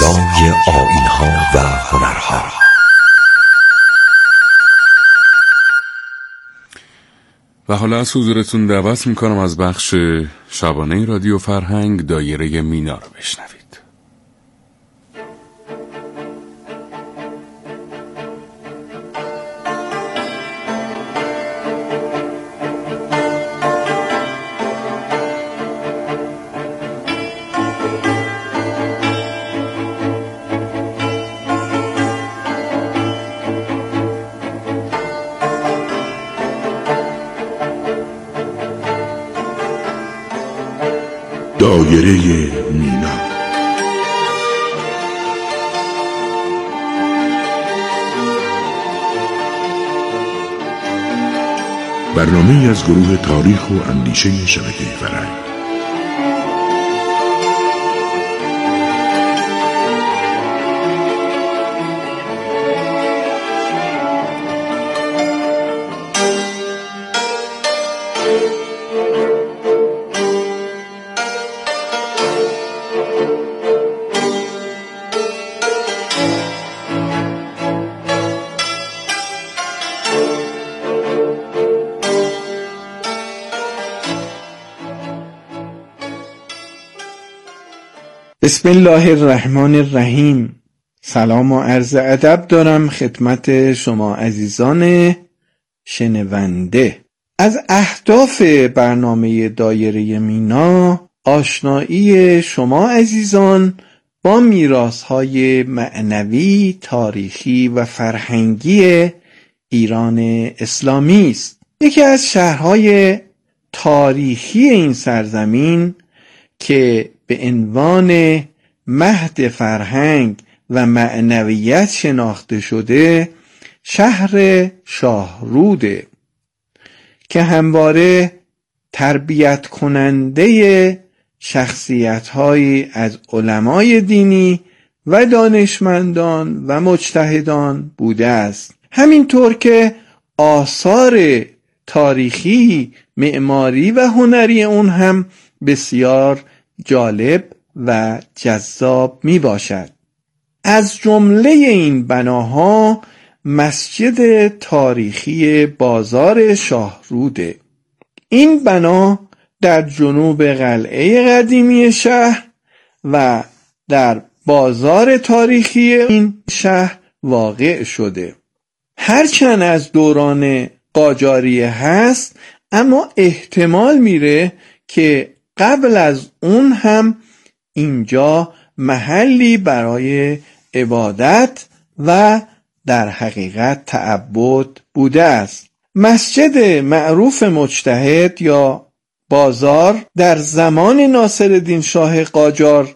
فردای آیین‌ها و هنرها. و حالا از حضورتون دعوت میکنم از بخش شبانه رادیو فرهنگ دایره مینا رو بشنوید. دایره مینا. برنامه‌ای از گروه تاریخ و اندیشه شبکه فرهنگ. بسم الله الرحمن الرحیم. سلام و عرض ادب دارم خدمت شما عزیزان شنونده. از اهداف برنامه دایره مینا آشنایی شما عزیزان با میراث‌های معنوی، تاریخی و فرهنگی ایران اسلامی است. یکی از شهرهای تاریخی این سرزمین که به عنوان مهد فرهنگ و معنویت شناخته شده شهر شاهروده که همواره تربیت کننده شخصیت‌هایی از علمای دینی و دانشمندان و مجتهدان بوده است. همینطور که آثار تاریخی، معماری و هنری اون هم بسیار جالب و جذاب می باشد. از جمله این بناها مسجد تاریخی بازار شاهروده. این بنا در جنوب قلعه قدیمی شهر و در بازار تاریخی این شهر واقع شده. هرچند از دوران قاجاریه هست، اما احتمال میره که قبل از اون هم اینجا محلی برای عبادت و در حقیقت تعبد بوده است. مسجد معروف مجتهد یا بازار در زمان ناصرالدین شاه قاجار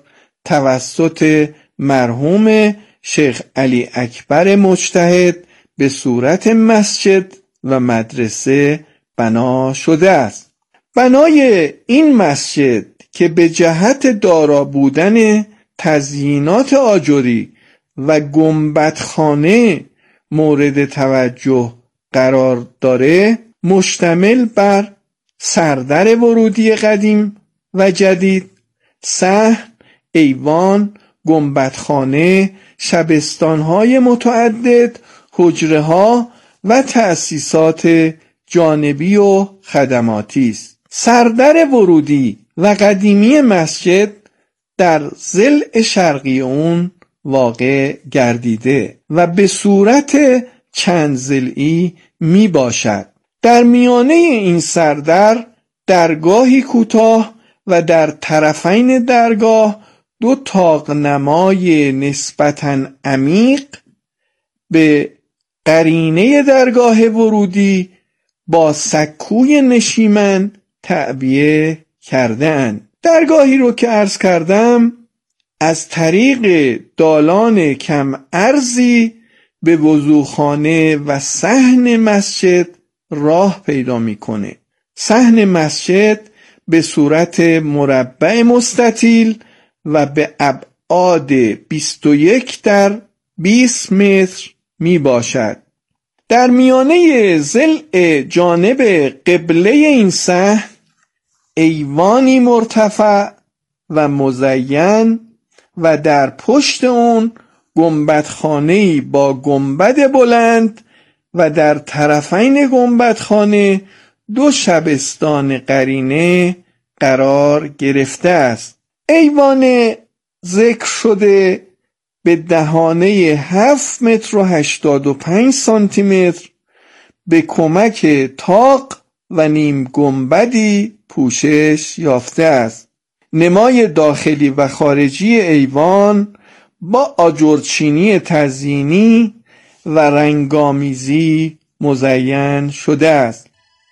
توسط مرحوم شیخ علی اکبر مجتهد به صورت مسجد و مدرسه بنا شده است. بنای این مسجد که به جهت دارا بودن تزیینات آجری و گنبدخانه مورد توجه قرار داره، مشتمل بر سردر ورودی قدیم و جدید، صحن، ایوان، گنبدخانه، شبستان‌های متعدد، حجره‌ها و تأسیسات جانبی و خدماتی است. سردر ورودی و قدیمی مسجد در ضلع شرقی اون واقع گردیده و به صورت چند ضلعی می باشد. در میانه این سردر درگاهی کوتاه و در طرفین درگاه دو طاق‌نمای نسبتاً عمیق به قرینه درگاه ورودی با سکوی نشیمن تعبیه کرده اند. درگاهی رو که عرض کردم از طریق دالان کم ارزی به وضوخانه و صحن مسجد راه پیدا میکنه. صحن مسجد به صورت مربع مستطیل و به ابعاد 21 در 20 متر می باشد. در میانه ضلع جانب قبله این صحن ایوانی مرتفع و مزین و در پشت اون گنبدخانه‌ای با گنبد بلند و در طرفین گنبدخانه 2 شبستان قرینه قرار گرفته است. ایوان ذکر شده به دهانه 7 متر و 85 سانتی متر به کمک طاق و نیم گنبدی پوشش یافته است. نمای داخلی و خارجی ایوان با آجرچینی تزیینی و رنگامیزی مزین شده است.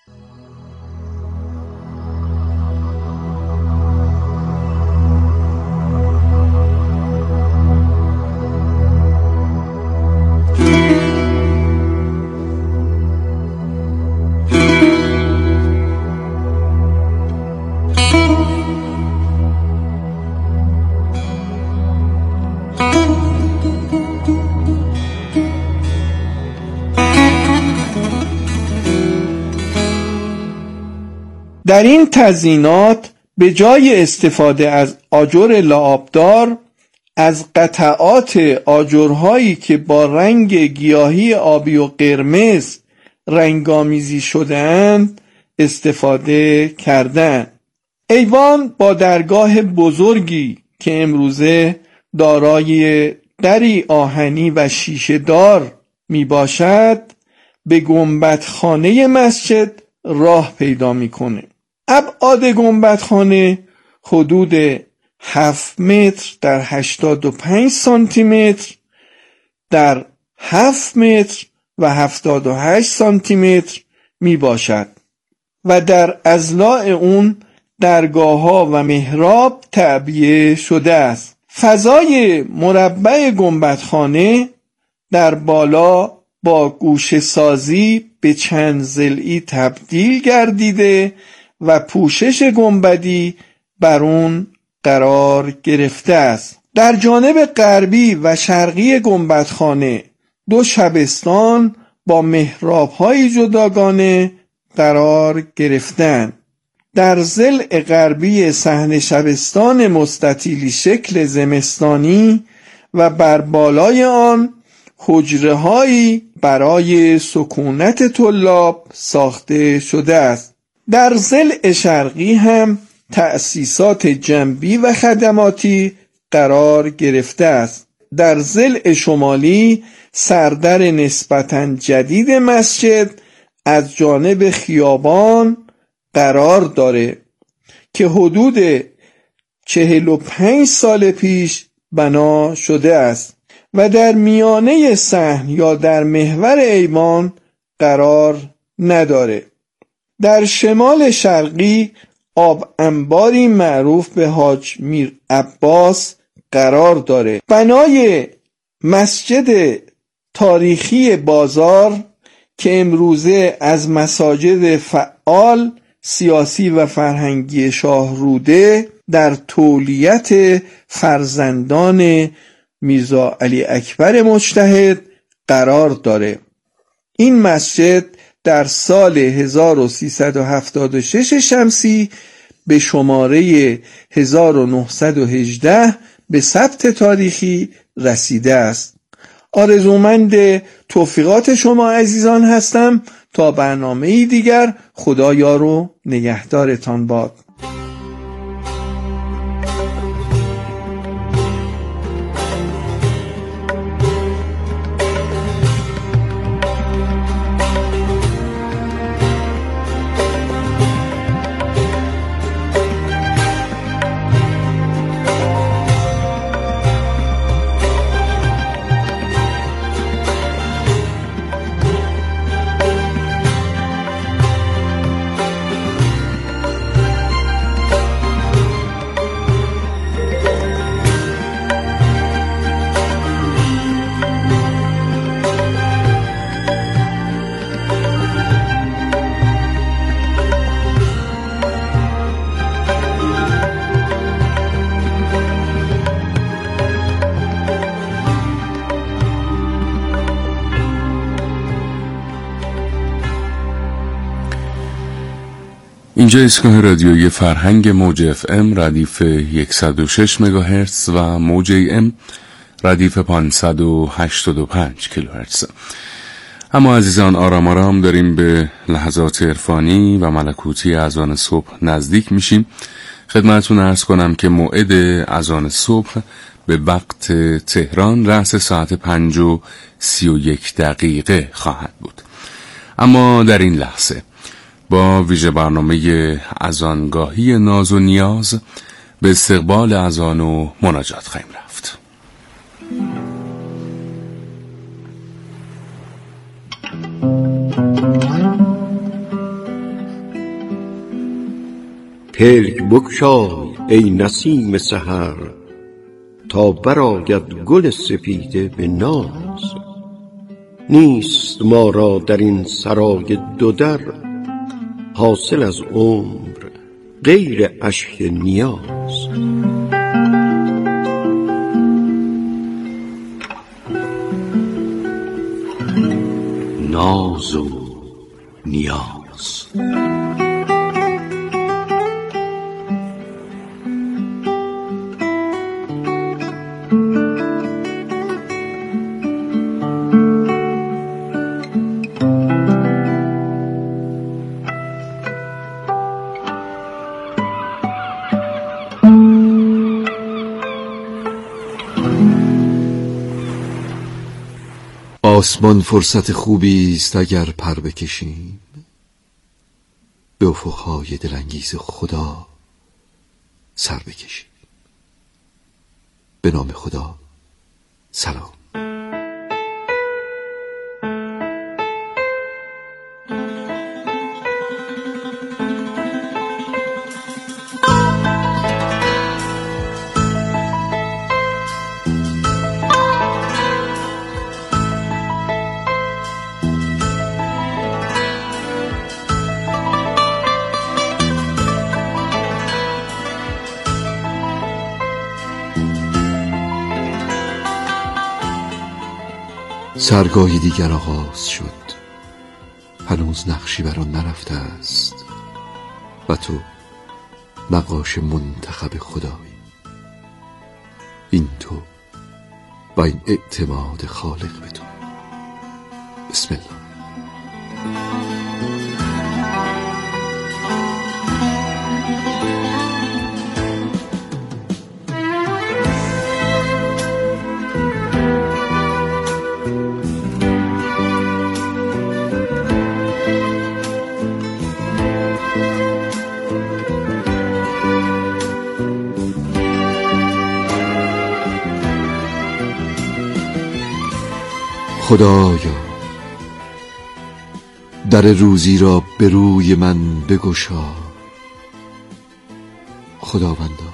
در این تزیینات به جای استفاده از آجر لعابدار از قطعات آجرهایی که با رنگ گیاهی آبی و قرمز رنگامیزی شده‌اند استفاده کردند. ایوان با درگاه بزرگی که امروزه دارای دری آهنی و شیشه دار می باشد به گنبدخانه مسجد راه پیدا میکنه. ابعاد گنبدخانه حدود 7 متر در 85 سانتی متر در 7 متر و 78 سانتی متر می باشد و در اضلاع اون درگاه‌ها و محراب تعبیه شده است. فضای مربع گنبدخانه در بالا با گوشه سازی به چند ضلعی تبدیل گردیده و پوشش گنبدی بر اون قرار گرفته است. در جانب غربی و شرقی گنبدخانه 2 شبستان با محراب‌های جداگانه قرار گرفتند. در ضلع غربی صحن شبستان مستطیلی شکل زمستانی و بر بالای آن حجره‌هایی برای سکونت طلاب ساخته شده است. در ضلع شرقی هم تأسیسات جنبی و خدماتی قرار گرفته است. در ضلع شمالی سردر نسبتاً جدید مسجد از جانب خیابان قرار داره که حدود 45 سال پیش بنا شده است و در میانه صحن یا در محور ایوان قرار نداره. در شمال شرقی آب انباری معروف به حاج میر عباس قرار داره. بنای مسجد تاریخی بازار که امروزه از مساجد فعال سیاسی و فرهنگی شاهروده در تولیت فرزندان میرزا علی اکبر مجتهد قرار داره. این مسجد در سال 1376 شمسی به شماره 1918 به ثبت تاریخی رسیده است. آرزومند توفیقات شما عزیزان هستم. تا برنامه‌ای دیگر خدا یار و نگهدارتان باد. اینجا ایستگاه رادیویی فرهنگ موج FM ردیف 106 مگاهرتز و موج AM ردیف 585 کیلوهرتز. اما عزیزان، آرام آرام داریم به لحظات عرفانی و ملکوتی اذان صبح نزدیک میشیم. خدمتتون عرض کنم که موعد اذان صبح به وقت تهران رأس ساعت 5:31 خواهد بود. اما در این لحظه با ویژه برنامه اذانگاهی ناز و نیاز به استقبال اذان و مناجات خواهیم رفت. پلک بگشای ای نسیم سحر، تا برآید گل سپیده به ناز. نیست ما را در این سرای دو در، حاصل از عمر غیر اشک نیاز. ناز و نیاز. آسمان فرصت خوبی است اگر پر بکشیم، به افقهای دلانگیز خدا سر بکشیم. به نام خدا، سلام. سرگاهی دیگر آغاز شد، هنوز نقشی بر آن نرفته است و تو نقاش منتخب خدایی. این تو و این اعتماد خالق به تو. بسم الله. خدایا، در روزی را به روی من بگشا. خداوندا،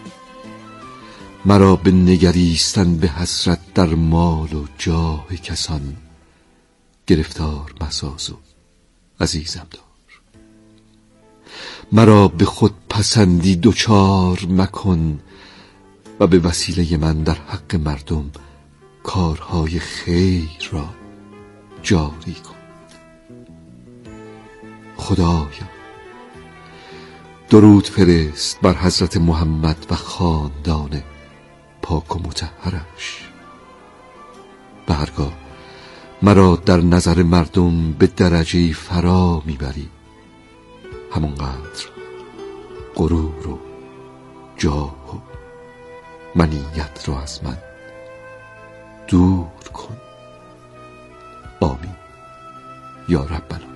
مرا به نگریستن به حسرت در مال و جاه کسان گرفتار مساز و عزیزم دار. مرا به خود پسندی دوچار مکن و به وسیله من در حق مردم کارهای خیر را جاری کن. خدایا، درود فرست بر حضرت محمد و خاندان پاک و مطهرش. به هرگاه مرا در نظر مردم به درجه فرا میبری، همانقدر غرور و جاه و منیت را از من دور کن. آمین یا رب العالمین.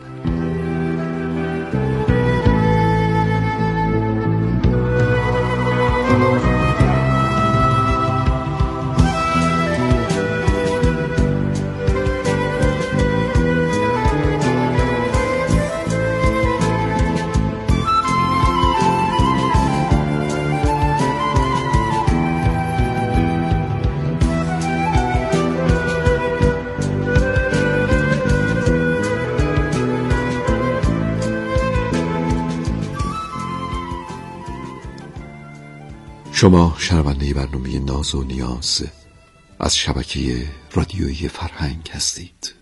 شما شنونده برنامه ناز و نیاز از شبکه رادیویی فرهنگ هستید.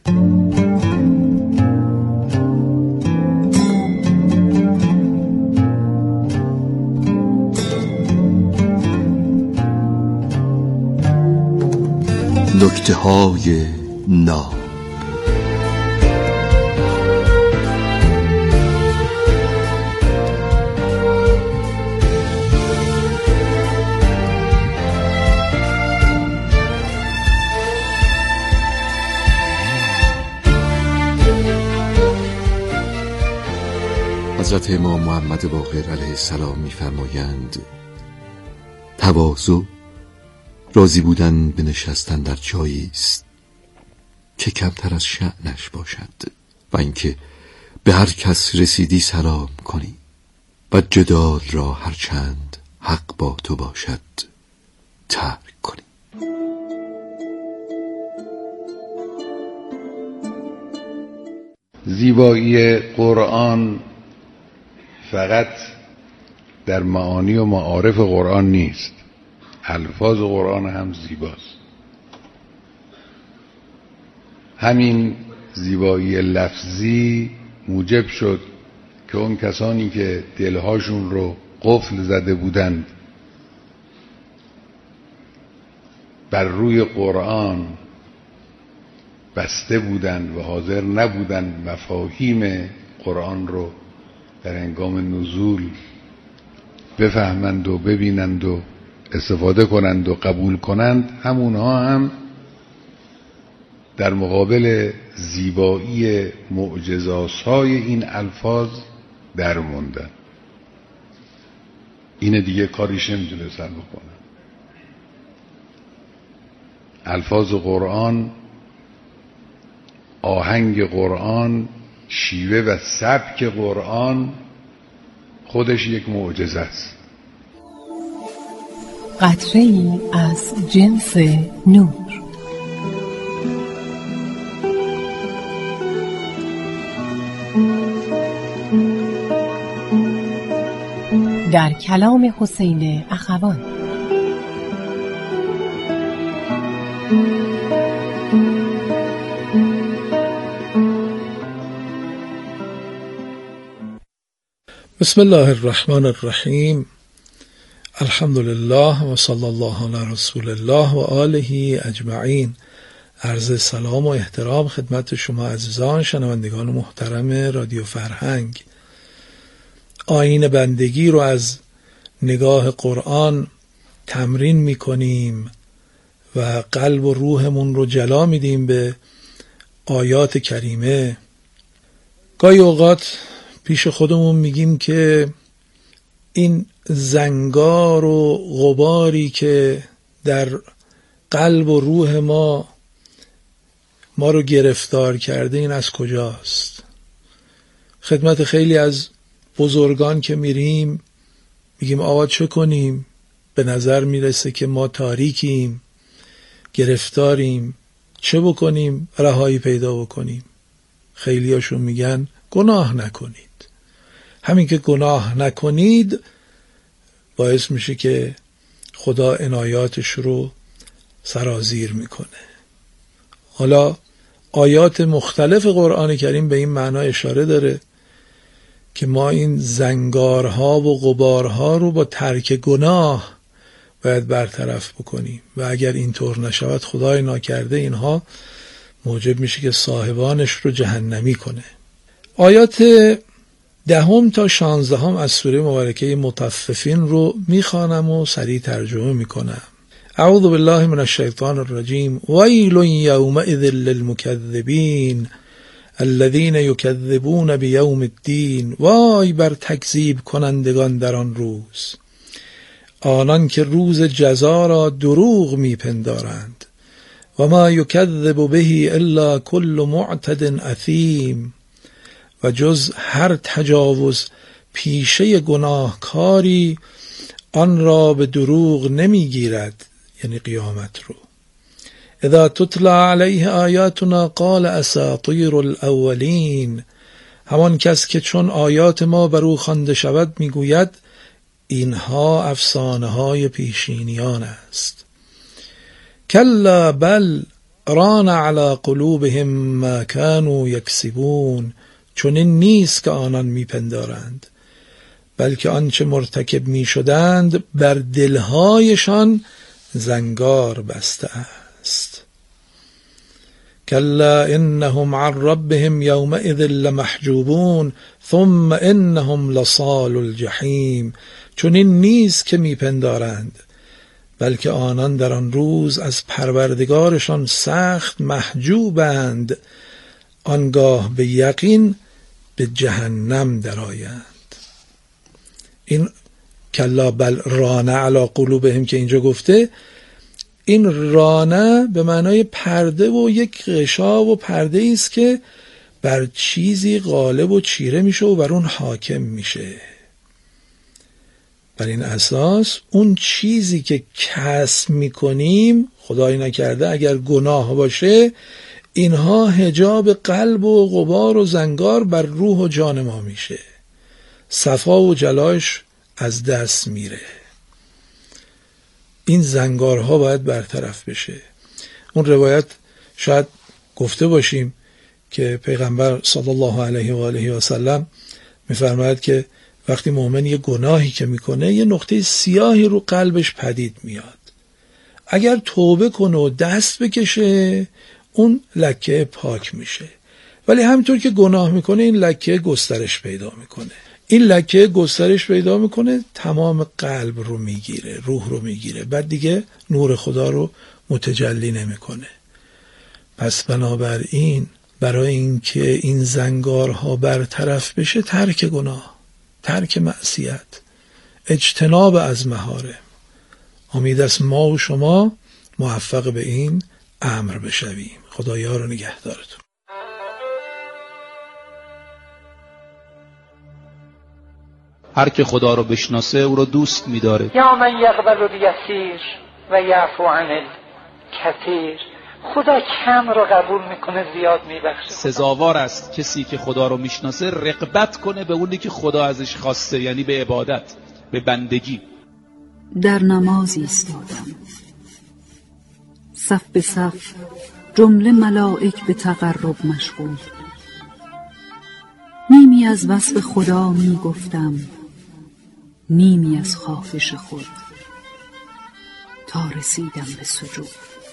نکته‌های ناب. حضرت امام محمد باقر علیه السلام می‌فرمایند تواضع راضی بودن به نشستن در جایی است که کمتر از شأنش باشد و اینکه به هر کس رسیدی سلام کنی و جدال را هرچند حق با تو باشد ترک کنی. زیبایی قرآن فقط در معانی و معارف قرآن نیست، الفاظ قرآن هم زیباست. همین زیبایی لفظی موجب شد که اون کسانی که دلهاشون رو قفل زده بودند بر روی قرآن بسته بودند و حاضر نبودند مفاهیم قرآن رو در هنگام نزول بفهمند و ببینند و استفاده کنند و قبول کنند، همونها هم در مقابل زیبایی معجزات‌های این الفاظ در موندن. این دیگه کاریش نمیتونه سر بکنه. الفاظ قرآن، آهنگ قرآن، شیوه و سبک قرآن خودش یک معجزه است. قطره‌ای از جنس نور. در کلام حسین اخوان. بسم الله الرحمن الرحیم. الحمد لله و صلی الله علی رسول الله و آله اجمعین. عرض سلام و احترام خدمت شما عزیزان شنوندگان محترم رادیو فرهنگ. آیین بندگی رو از نگاه قرآن تمرین میکنیم و قلب و روحمون رو جلا میدیم به آیات کریمه. گاهی اوقات پیش خودمون میگیم که این زنگار و غباری که در قلب و روح ما رو گرفتار کرده این از کجاست؟ خدمت خیلی از بزرگان که میریم میگیم آقا چه کنیم؟ به نظر میرسه که ما تاریکیم، گرفتاریم، چه بکنیم رهایی پیدا بکنیم؟ خیلی هاشون میگن گناه نکنید. همین که گناه نکنید باعث میشه که خدا عنایاتش رو سرازیر میکنه. حالا آیات مختلف قرآن کریم به این معنا اشاره داره که ما این زنگارها و غبارها رو با ترک گناه باید برطرف بکنیم و اگر اینطور نشود خدای ناکرده اینها موجب میشه که صاحبانش رو جهنمی کنه. آیات 10 تا 16 از سوره مبارکه مطففین رو میخوانم و سریع ترجمه میکنم. اعوذ بالله من الشیطان الرجیم. ویل یومئذ للمکذبین الذین یکذبون بیوم الدین. وای بر تکذیب کنندگان در آن روز، آنان که روز جزا را دروغ میپندارند. و ما یکذب به الا کل معتد اثیم. و جز هر تجاوز پیشه گناهکاری آن را به دروغ نمیگیرد، یعنی قیامت رو. اذا تتلا علیه آیاتنا قال اساطیر الاولین. همان کس که چون آیات ما بر او خوانده شود میگوید اینها افسانه های پیشینیان است. کلا بل ران علی قلوبهم ما كانوا یکسبون. چون این نیست که آنان میپندارند، بلکه آنچه مرتکب میشدند بر دلهایشان زنگار بسته است. کلا انهم عن ربهم یومئذ لمحجوبون ثم انهم لصال الجحیم. چون این نیست که میپندارند، بلکه آنان در آن روز از پروردگارشان سخت محجوبند، آنگاه به یقین به جهنم درآیند. این کلا بل ران علی قلوبهم که اینجا گفته، این رانه به معنای پرده و یک غشا و پرده است که بر چیزی غالب و چیره میشه و بر اون حاکم میشه. بر این اساس اون چیزی که کسب میکنیم، خدای نکرده اگر گناه باشه، اینها حجاب قلب و غبار و زنگار بر روح و جان ما میشه، صفا و جلاش از دست میره. این زنگارها باید برطرف بشه. اون روایت شاید گفته باشیم که پیغمبر صلی الله علیه و آله و سلم میفرماید که وقتی مؤمن یه گناهی که میکنه یه نقطه سیاهی رو قلبش پدید میاد، اگر توبه کنه و دست بکشه اون لکه پاک میشه، ولی همینطور که گناه میکنه این لکه گسترش پیدا میکنه. این لکه گسترش پیدا میکنه، تمام قلب رو میگیره، روح رو میگیره، بعد دیگه نور خدا رو متجلی نمیکنه. پس بنابراین برای اینکه این زنگارها برطرف بشه، ترک گناه، ترک معصیت، اجتناب از محارم. امید است ما و شما موفق به این امر بشویم. خدایا رو نگهدارتون. هر که خدا رو بشناسه او رو دوست می‌داره. یا من یقبل الیسیر و یعفو عن الکثیر. خدا کم رو قبول میکنه، زیاد میبخشه. سزاوار است کسی که خدا رو میشناسه رغبت کنه به اونی که خدا ازش خواسته، یعنی به عبادت، به بندگی. در نماز ایستادم، صف به صف جمله ملائک به تقرب مشغول. نیمی از وصف خدا می گفتم، نیمی از خواهش خود، تا رسیدم به سجود.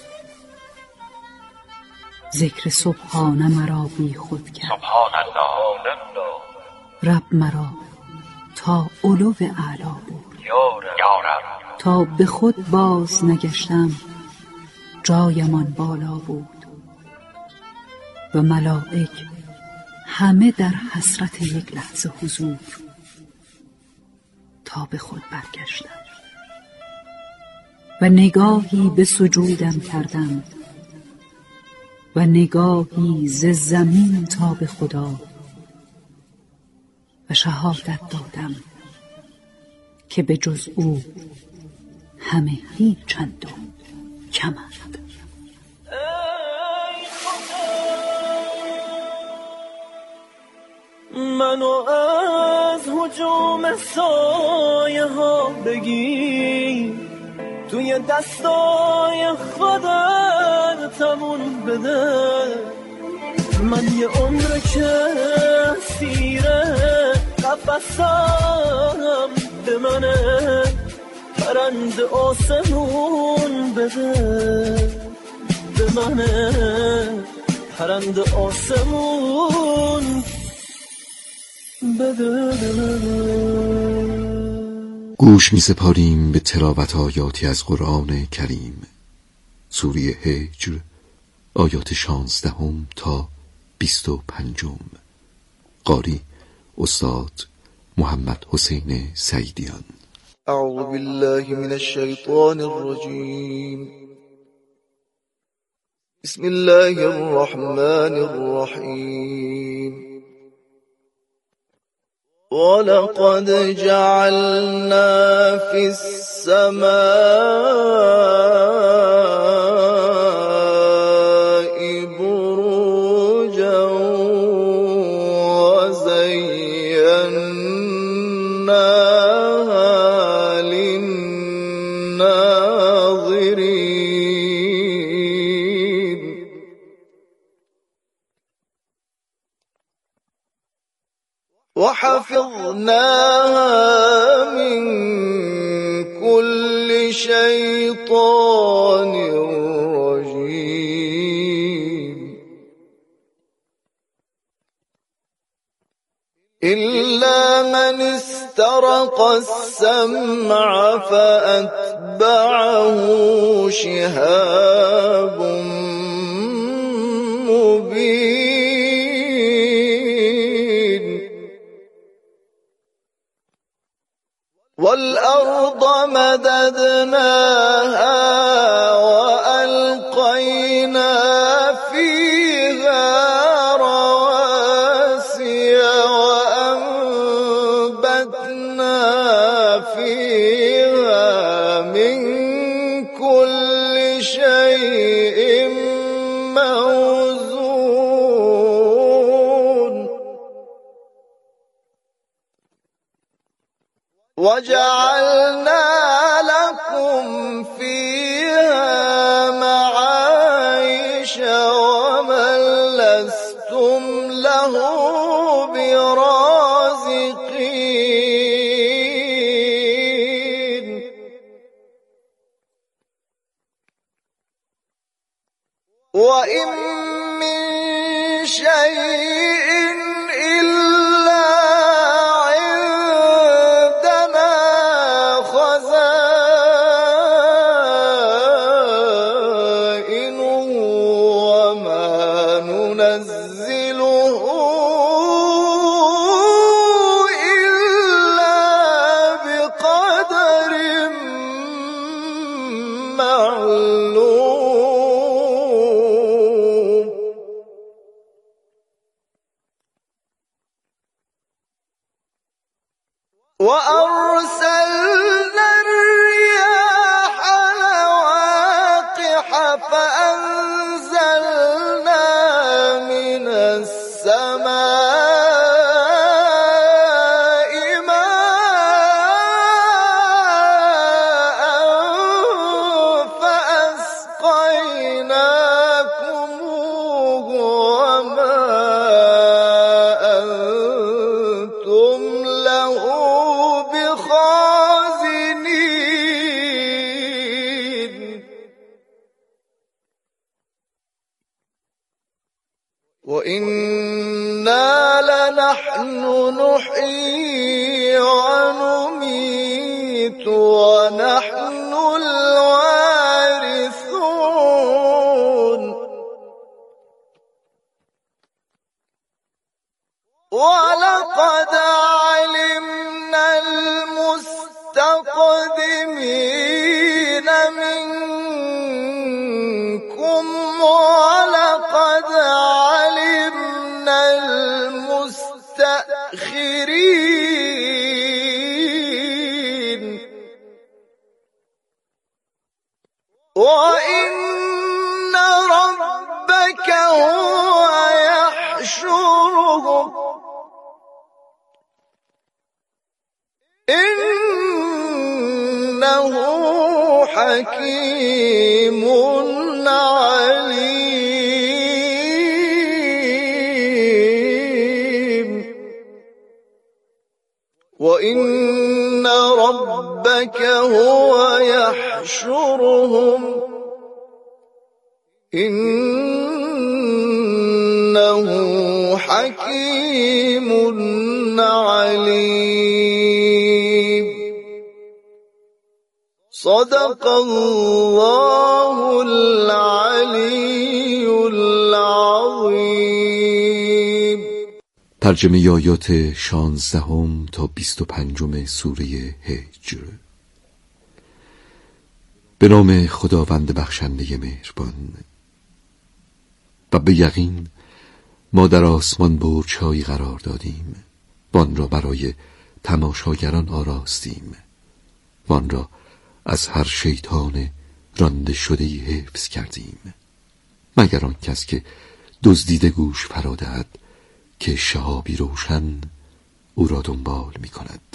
ذکر سبحانه مرا بی خود کرد، سبحان الله، رب مرا تا علو اعلا بود. تا به خود باز نگشتم، جایمان بالا بود و ملائک همه در حسرت یک لحظه حضور. تا به خود برگشتم و نگاهی به سجودم کردم و نگاهی ز زمین تا به خدا و شهادت دادم که به جز او همه هیچ چند و کمند. منو از هجوم سایه ها بگیر، توی دستای خودت تمون بده. من یه عمر که سیره قفصم به منه، پرند آسمون بده. به منه پرند آسمون بده. گوش می سپاریم به تلاوت آیاتی از قرآن کریم، سوره هجر، آیات 16 تا 25. قاری استاد محمد حسین سعیدیان. اعوذ بالله من الشیطان الرجیم. بسم الله الرحمن الرحیم. ولقد جعلنا في السماء بروجا وزيناها للناظرين وحفظناها من كل شيطان رجيم إلا من استرق السمع فأتبعه شهاب مبين والأرض مددناها وألقينا فيها رواسي وأنبتنا فيها من كل شيء موزون وجعلنا لكم فيها معايش ومن لستم له برازقين وإن من شيء إلا عندنا خزائنه وما ننزله إلا بقدر معلوم وأرسلنا الرياح لواقح فأنزلنا من السماء ماء فأسقيناكموه وما أنتم له بخازنين وإنا لنحن نحيي ونميت ونحن الوارثون ولقد علمنا المستقدمين منكم ولقد علمنا المستأخرين وإن ربك هو يحشرهم إنه حكيم عليم وإن ربك هو يحشرهم إنه حكيم عليم صدق الله العلی العظیم. ترجمه آیات 16 تا 25 سوره هجر. به نام خداوند بخشنده مهربان. و به یقین ما در آسمان برج‌هایی قرار دادیم و آن را برای تماشاگران آراستیم و آن را از هر شیطان رانده شده‌ای حفظ کردیم، مگر آن کس که دزدیده گوش فرا دهد که شهابی روشن او را دنبال می کند.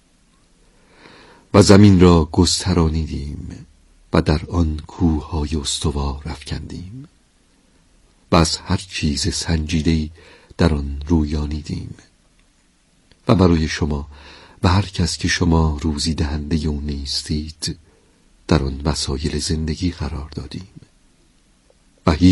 و زمین را گسترانیدیم و در آن کوه‌های استوار افکندیم و از هر چیز سنجیده‌ای در آن رویانیدیم و برای شما و هر کس که شما روزی دهنده او نیستید در آن وسایل زندگی قرار دادیم و